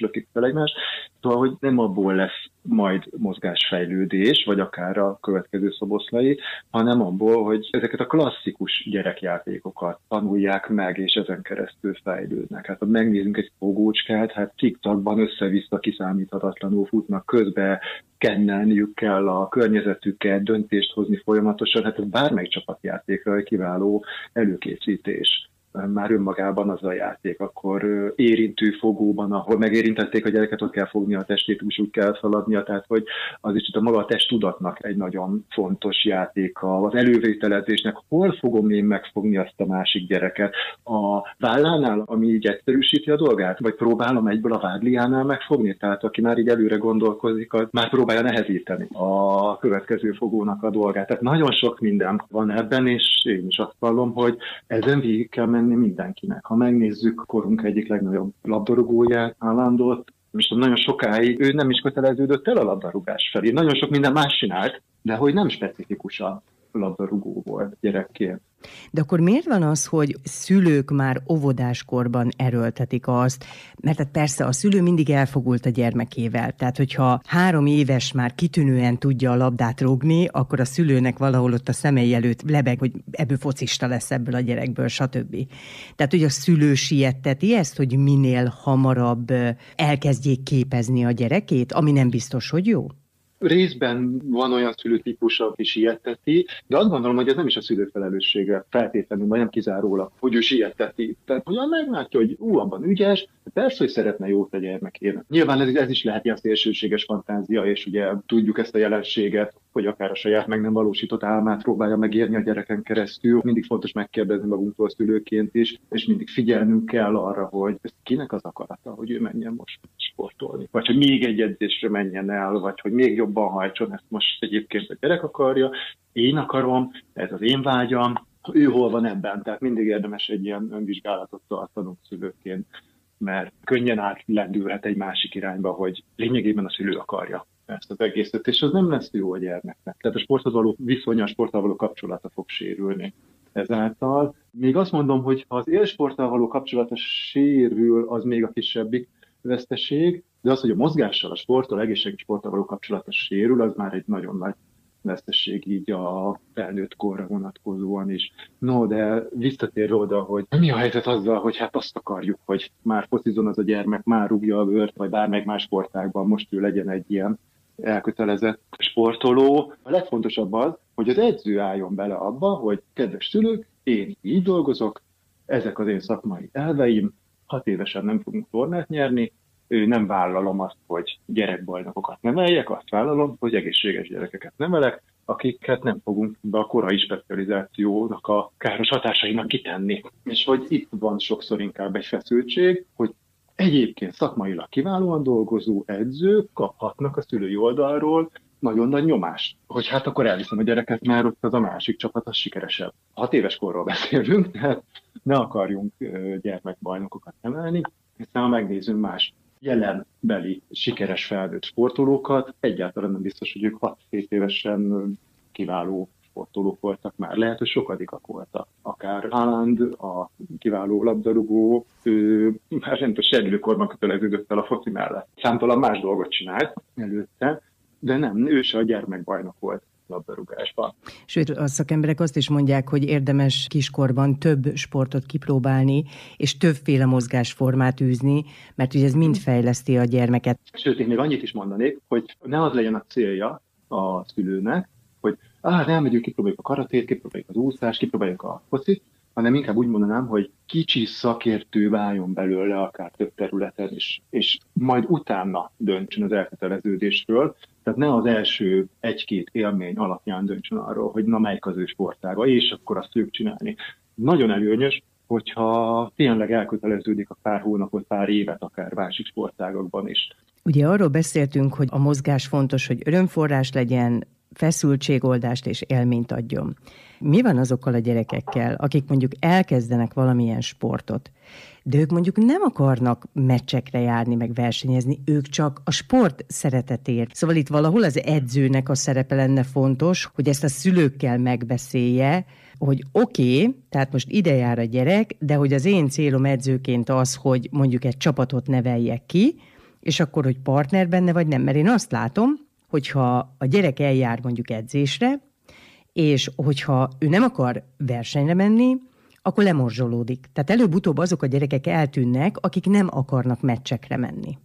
lökik fel egymást. Szóval, hogy nem abból lesz majd mozgásfejlődés, vagy akár a következő szoboszlai, hanem abból, hogy ezeket a klasszikus gyerekjátékokat tanulják meg, és ezen keresztül fejlődnek. Hát ha megnézzünk egy fogócskát, hát TikTokban össze-vissza kiszámíthatatlanul futnak közbe, kennelniük kell a környezetüket, döntést hozni folyamatosan, hát ez bármely csapatjátékra egy kiváló előkészítés. Már önmagában az a játék, akkor érintő fogóban, ahol megérintették a gyereket, ott kell fogni a testét, úgy kell szaladnia, tehát hogy az is itt a maga a testtudatnak egy nagyon fontos játéka, az elővételezésnek, hol fogom én megfogni azt a másik gyereket, a vállánál, ami így egyszerűsíti a dolgát, vagy próbálom egyből a vádliánál megfogni, tehát aki már így előre gondolkozik, az már próbálja nehezíteni a következő fogónak a dolgát. Tehát nagyon sok minden van ebben, és én is azt vallom, hogy ezen végig kell menni mindenkinek. Ha megnézzük korunk egyik legnagyobb labdarúgóját, Haalandot, és nagyon sokáig ő nem is köteleződött el a labdarúgás felé. Nagyon sok minden más csinált, de hogy nem specifikusan labdarúgó volt gyerekként. De akkor miért van az, hogy szülők már óvodáskorban erőltetik azt, mert hát persze a szülő mindig elfogult a gyermekével, tehát hogyha 3 éves már kitűnően tudja a labdát rúgni, akkor a szülőnek valahol ott a szemei előtt lebeg, hogy ebből focista lesz ebből a gyerekből, stb. Tehát, hogy a szülő sietteti ezt, hogy minél hamarabb elkezdjék képezni a gyerekét, ami nem biztos, hogy jó? Részben van olyan szülőtípus, aki sietteti, de azt gondolom, hogy ez nem is a szülő felelőssége feltétlenül, vagy nem kizárólag, hogy ő sietteti. Tehát hogyan meglátja, hogy abban ügyes, persze, hogy szeretne jót a gyermekének. Nyilván ez is lehet ilyen szélsőséges fantázia, és ugye tudjuk ezt a jelenséget, hogy akár a saját meg nem valósított álmát próbálja megérni a gyereken keresztül. Mindig fontos megkérdezni magunktól szülőként is, és mindig figyelnünk kell arra, hogy ez kinek az akarata, hogy ő menjen most sportolni. Vagy hogy még egy edzésre menjen el, vagy hogy még jobban hajtson, ezt most egyébként a gyerek akarja, én akarom, ez az én vágyam, ő hol van ebben, tehát mindig érdemes egy ilyen önvizsgálatot tartanunk szülőként, mert könnyen átlendülhet egy másik irányba, hogy lényegében a szülő akarja ezt az egészet, és az nem lesz jó a gyermeknek. Tehát a sporthoz való viszonya, a sporttal való kapcsolata fog sérülni ezáltal. Még azt mondom, hogy ha az élsporttal való kapcsolata sérül, az még a kisebbik veszteség, de az, hogy a mozgással, a sporttal, egészséges sporttal való kapcsolata sérül, az már egy nagyon nagy vesztesség így a felnőtt korra vonatkozóan is. No, de visszatérve oda, hogy mi a helyzet azzal, hogy hát azt akarjuk, hogy már focizon az a gyermek, már rúgja a vört, vagy bármelyik más sportágban most ő legyen egy ilyen elkötelezett sportoló. A legfontosabb az, hogy az edző álljon bele abba, hogy kedves szülők, én így dolgozok, ezek az én szakmai elveim, 6 évesen nem fogunk tornát nyerni, nem vállalom azt, hogy gyerekbajnokokat neveljek, azt vállalom, hogy egészséges gyerekeket nevelek, akiket nem fogunk be a korai specializációnak a káros hatásainak kitenni. És hogy itt van sokszor inkább egy feszültség, hogy egyébként szakmailag kiválóan dolgozó edzők kaphatnak a szülői oldalról nagyon nagy nyomást, hogy hát akkor elviszem a gyereket, mert ott az a másik csapat az sikeresebb. 6 éves korról beszélünk, tehát ne akarjunk gyermekbajnokokat nevelni, hiszen ha megnézzünk más jelenbeli sikeres felnőtt sportolókat, egyáltalán nem biztos, hogy ők 6-7 évesen kiváló sportolók voltak már. Lehet, hogy sokadikak voltak. Akár Haaland, a kiváló labdarúgó, ő már nem tudom, serdülőkorban köteleződött el a foci mellett. Számtalan más dolgot csinált előtte, de nem, ő se a gyermekbajnok volt labdarúgásban. Sőt, a szakemberek azt is mondják, hogy érdemes kiskorban több sportot kipróbálni, és többféle mozgásformát űzni, mert ugye ez mind fejleszti a gyermeket. Sőt, én még annyit is mondanék, hogy ne az legyen a célja a szülőnek, hogy elmegyünk, kipróbáljuk a karatét, kipróbáljuk az úszást, kipróbáljuk a focit, hanem inkább úgy mondanám, hogy kicsi szakértő váljon belőle akár több területen is, és majd utána döntsön az elköteleződésről. Tehát ne az első 1-2 élmény alapján döntsön arról, hogy na melyik az ő sportága, és akkor azt fogjuk csinálni. Nagyon előnyös, hogyha tényleg elköteleződik a pár hónapot, pár évet akár másik sportágakban is. Ugye arról beszéltünk, hogy a mozgás fontos, hogy örömforrás legyen, feszültségoldást és élményt adjon. Mi van azokkal a gyerekekkel, akik mondjuk elkezdenek valamilyen sportot, de ők mondjuk nem akarnak meccsekre járni, meg versenyezni, ők csak a sport szeretetért. Szóval itt valahol az edzőnek a szerepe lenne fontos, hogy ezt a szülőkkel megbeszélje, hogy oké, tehát most ide jár a gyerek, de hogy az én célom edzőként az, hogy mondjuk egy csapatot neveljek ki, és akkor, hogy partner benne vagy nem. Mert én azt látom, hogyha a gyerek eljár mondjuk edzésre, és hogyha ő nem akar versenyre menni, akkor lemorzsolódik. Tehát előbb-utóbb azok a gyerekek eltűnnek, akik nem akarnak meccsekre menni.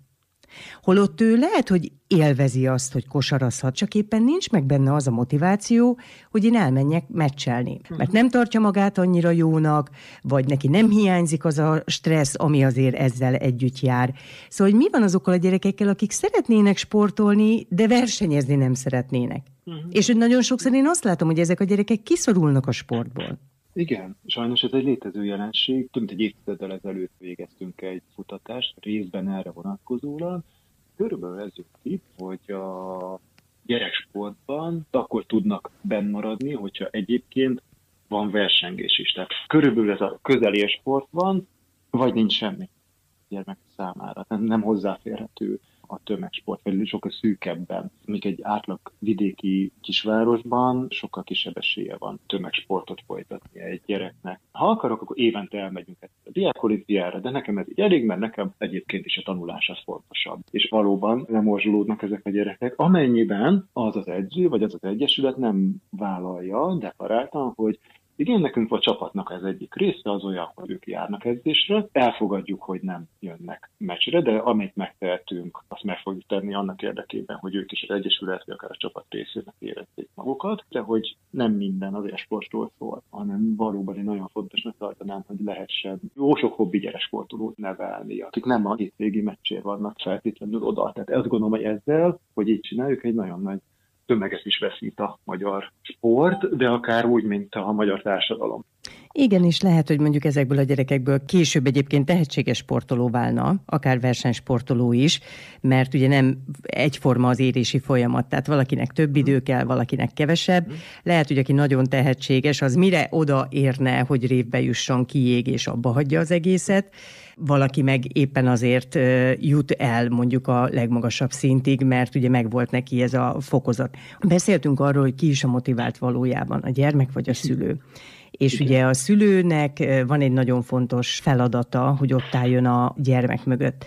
Holott ő lehet, hogy élvezi azt, hogy kosarazhat, csak éppen nincs meg benne az a motiváció, hogy én elmenjek meccselni. Mert nem tartja magát annyira jónak, vagy neki nem hiányzik az a stressz, ami azért ezzel együtt jár. Szóval, hogy mi van azokkal a gyerekekkel, akik szeretnének sportolni, de versenyezni nem szeretnének. És hogy nagyon sokszor én azt látom, hogy ezek a gyerekek kiszorulnak a sportból. Igen, sajnos ez egy létező jelenség. Több mint egy évtizeddel ezelőtt végeztünk egy kutatást, részben erre vonatkozólag. Körülbelül ez jött ki, hogy a gyereksportban akkor tudnak benn maradni, hogyha egyébként van versengés is. Tehát körülbelül ez a közeli sport van, vagy nincs semmi gyermek számára. Nem hozzáférhető a tömegsport, vagy sokkal szűkebben. Még egy átlag vidéki kisvárosban sokkal kisebb esélye van tömegsportot folytatni egy gyereknek. Ha akarok, akkor évente elmegyünk a diákolimpiára, de nekem ez így elég, mert nekem egyébként is a tanulás az fontosabb. És valóban lemorzsolódnak ezek a gyerekek, amennyiben az az edző, vagy az az egyesület nem vállalja deklaráltan, hogy igen, nekünk a csapatnak ez egyik része az olyan, hogy ők járnak edzésre, elfogadjuk, hogy nem jönnek meccsre, de amit megtehetünk, azt meg fogjuk tenni annak érdekében, hogy ők is az egyesület, vagy akár a csapat részének érezzék magukat, de hogy nem minden az e-sportról szól, hanem valóban én nagyon fontosnak tartanám, hogy lehessen jó sok hobbi gyereksportolót nevelni, akik nem a hétvégi meccsért vannak feltétlenül oda. Tehát azt gondolom, hogy ezzel, hogy így csináljuk, egy nagyon nagy tömeget is veszít a magyar sport, de akár úgy, mint a magyar társadalom. Igen, és lehet, hogy mondjuk ezekből a gyerekekből később egyébként tehetséges sportoló válna, akár versenysportoló is, mert ugye nem egyforma az érési folyamat, tehát valakinek több idő kell, valakinek kevesebb. Lehet, hogy aki nagyon tehetséges, az mire odaérne, hogy révbe jusson, kiég és abba hagyja az egészet. Valaki meg éppen azért jut el mondjuk a legmagasabb szintig, mert ugye megvolt neki ez a fokozat. Beszéltünk arról, hogy ki is a motivált valójában, a gyermek vagy a szülő. És igen, ugye a szülőnek van egy nagyon fontos feladata, hogy ott álljon a gyermek mögött.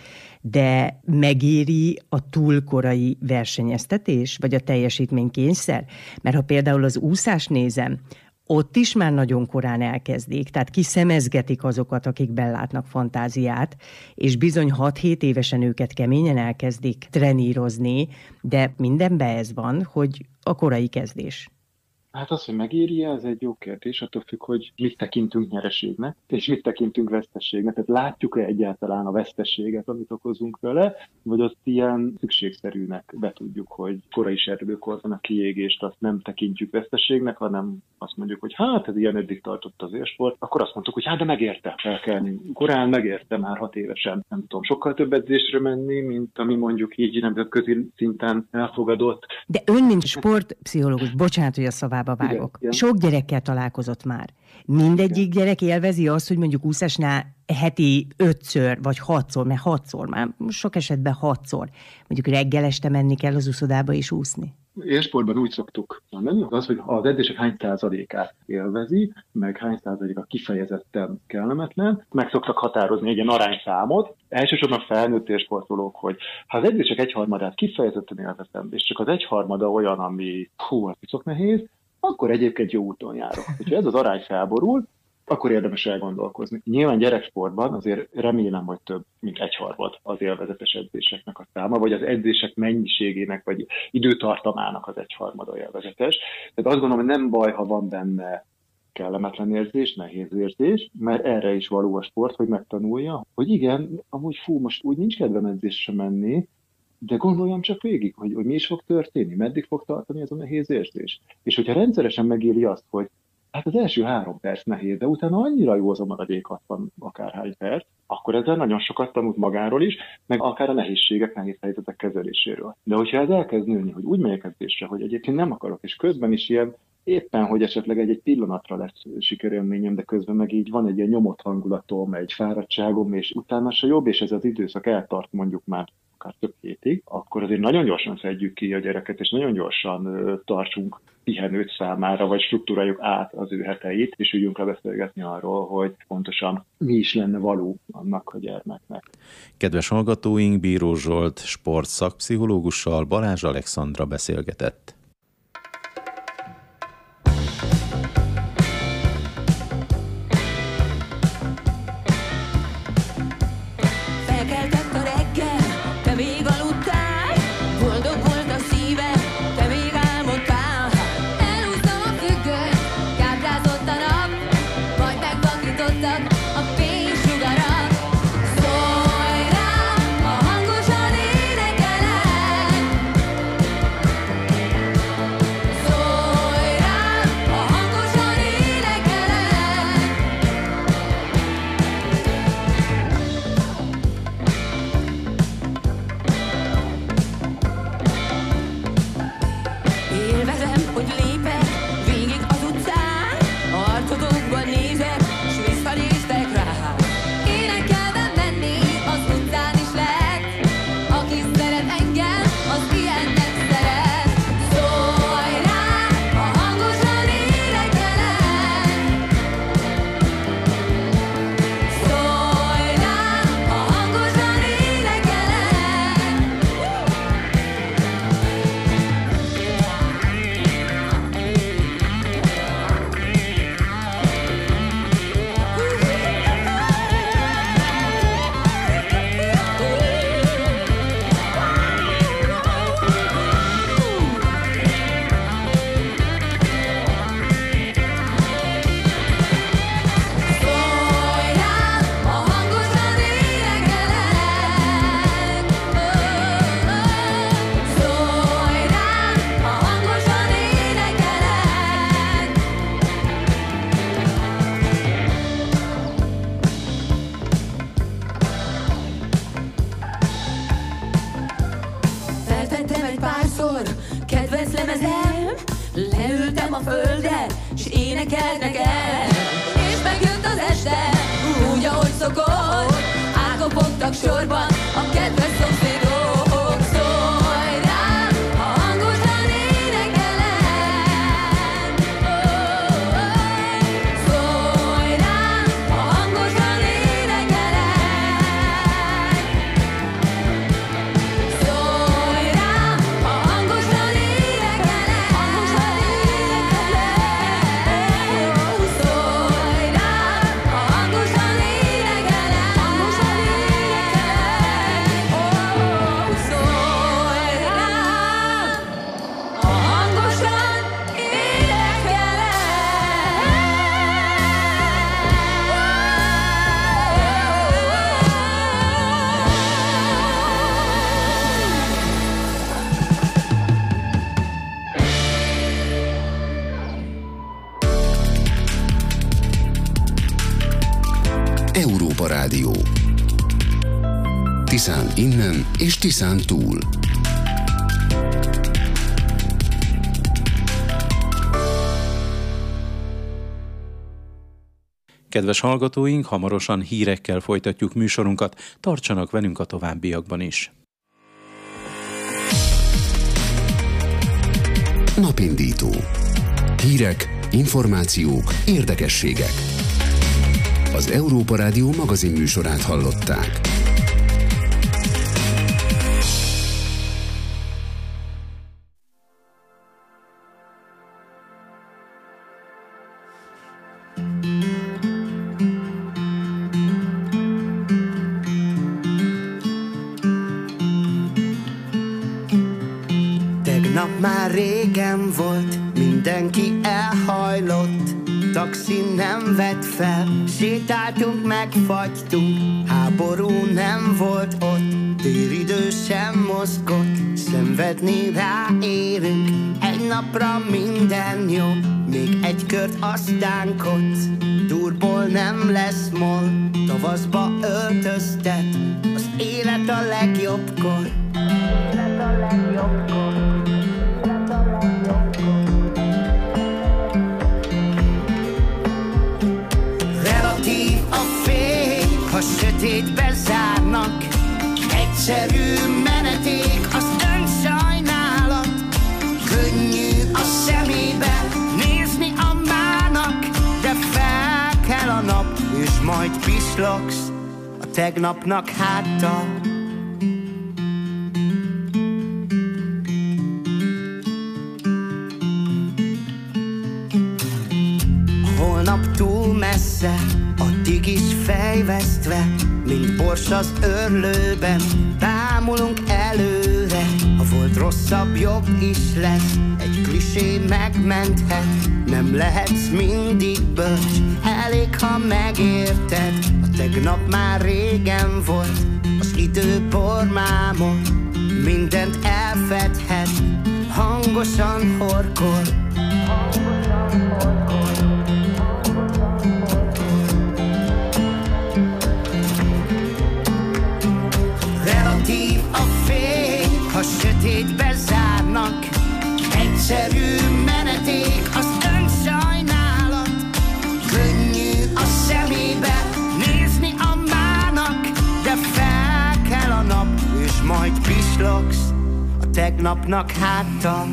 De megéri a túlkorai versenyeztetés, vagy a teljesítménykényszer? Mert ha például az úszást nézem, ott is már nagyon korán elkezdik, tehát kiszemezgetik azokat, akik belátnak fantáziát, és bizony 6-7 évesen őket keményen elkezdik trenírozni, de mindenben ez van, hogy a korai kezdés. Hát az, hogy megéri, ez egy jó kérdés, attól függ, hogy mit tekintünk nyereségnek, és mit tekintünk veszteségnek. Tehát látjuk-e egyáltalán a veszteséget, amit okozunk vele, vagy azt ilyen szükségszerűnek betudjuk, hogy korai serdülőkorban a kiégést azt nem tekintjük veszteségnek, hanem azt mondjuk, hogy hát ez ilyen eddig tartott az élsport, akkor azt mondtuk, hogy hát de megérte felkelni. Korán megérte már 6 évesen, nem tudom, sokkal több edzésre menni, mint ami mondjuk így nemzetközi szinten elfogadott. De ön, mint sportpszichológus, bocsánat, hogy a szavába vágok. Igen. Sok gyerekkel találkozott már. Mindegyik gyerek élvezi azt, hogy mondjuk úszásnál heti 5-ször vagy 6-szor, mert 6-szor, már sok esetben 6-szor. Mondjuk reggel este menni kell az úszodába és úszni. Élsportban úgy szoktuk mondani, az, hogy az edzések hány százalékát élvezi, meg hány százaléka kifejezetten kellemetlen, meg szoktak határozni egy ilyen arányszámot. Elsősorban felnőtt élsportolók, hogy ha az edzések egyharmadát kifejezetten élvezem, és csak az egyharmada olyan, ami az piszok nehéz, akkor egyébként jó úton járok. Hogyha ez az arány felborul, akkor érdemes elgondolkozni. Nyilván gyereksportban azért remélem, hogy több, mint egyharmad az élvezetes edzéseknek a száma, vagy az edzések mennyiségének, vagy időtartamának az egyharmada élvezetes. Tehát azt gondolom, hogy nem baj, ha van benne kellemetlen érzés, nehéz érzés, mert erre is való a sport, hogy megtanulja, hogy igen, amúgy most úgy nincs kedvem edzésre menni, de gondoljam csak végig, hogy mi is fog történni, meddig fog tartani ez a nehéz érzés. És hogyha rendszeresen megéli azt, hogy hát az első 3 perc nehéz, de utána annyira jó az a maradék 60 akárhány perc, akkor ezzel nagyon sokat tanult magáról is, meg akár a nehézségek, nehéz helyzetek kezeléséről. De hogyha ez elkezd nőni, hogy úgy megyek edzésre, hogy egyébként nem akarok, és közben is ilyen éppen, hogy esetleg egy pillanatra lesz sikerélményem, de közben meg így van egy ilyen nyomott hangulatom, egy fáradtságom, és utána se jobb, és ez az időszak eltart mondjuk már akár több hétig, akkor azért nagyon gyorsan szedjük ki a gyereket, és nagyon gyorsan tartsunk pihenőt számára, vagy struktúráljuk át az ő heteit, és üljünk le beszélgetni arról, hogy pontosan mi is lenne való annak a gyermeknek. Kedves hallgatóink, Bíró Zsolt sportszakpszichológussal Balázs Alexandra beszélgetett. Leültem a földre, s énekelt nekem, és megjött az este, úgy ahogy szokott. Ákopogtak sorban a kedves szomszédok. Szólj rám, ha hangosan énekelem. Szólj rám, ha hangosan énekelem. Szólj rám, ha hangosan Európa Rádió. Tiszán innen és Tiszán túl. Kedves hallgatóink, hamarosan hírekkel folytatjuk műsorunkat, tartsanak velünk a továbbiakban is. Napindító. Hírek, információk, érdekességek. Az Európa Rádió magazin műsorát hallották. Tegnap már régen volt, mindenki elhajlott, taxi nem vett fel, sétáltunk, megfagytunk, háború nem volt ott, téridő sem mozgott, szenvedni ráérünk, egy napra minden jó, még egy kört aztán kocz, durból nem lesz moll, tavaszba öltöztet, az élet a legjobbkor, élet a legjobbkor. Ha sötétbe zárnak, egyszerű meneték az önsajnálat, könnyű a szemébe majd pislogsz a tegnapnak háttal. Holnap túl messze, addig is fejvesztve, mint bors az örlőben, bámulunk előre. Ha volt rosszabb, jobb is lesz, egy klisé megmenthet. Nem lehetsz mindig bölcs, elég ha megérted. A tegnap már régen volt, az idő bormámol, mindent elfedhet, hangosan horkol. Relatív a fény, ha sötétbe zárnak, egyszerű meneték az önsajnálat. Könnyű a szemébe nézni a mának, de fel kell a nap, és majd pislogsz a tegnapnak háttal.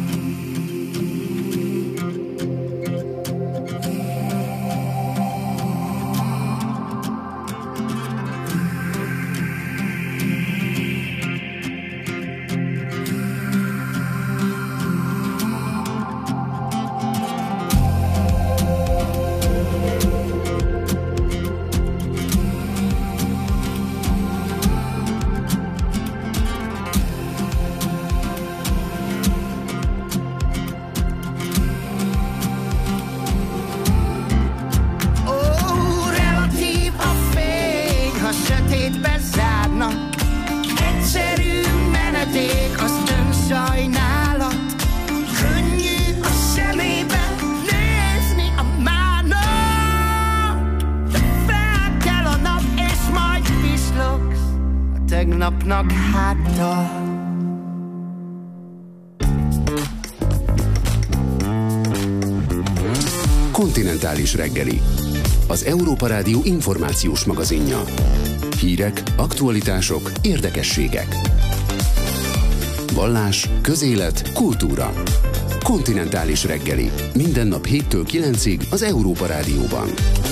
Tegnapnak háttal. Kontinentális reggeli. Az Európa Rádió információs magazinja. Hírek, aktualitások, érdekességek. Vallás, közélet, kultúra. Kontinentális reggeli. Minden nap 7-től 9-ig az Európa Rádióban.